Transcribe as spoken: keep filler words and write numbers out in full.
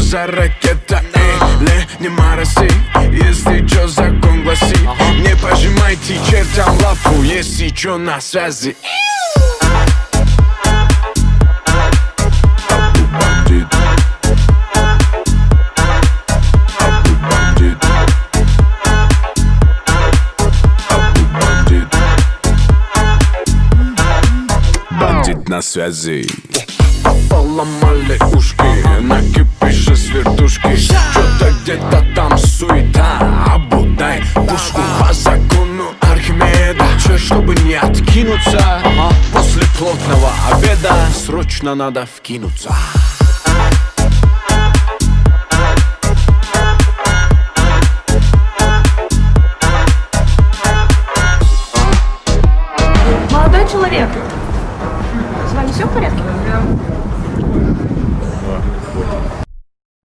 за ракета? Или не мороси, если чё закон гласит. Не пожимайте чертям лапу, если чё на связи. Бандит на связи. Поломали ушки, накипишь с вертушки. Что-то где-то там суета, обудай пушку по закону Архимеда. Че, чтобы не откинуться, после плотного обеда срочно надо вкинуться.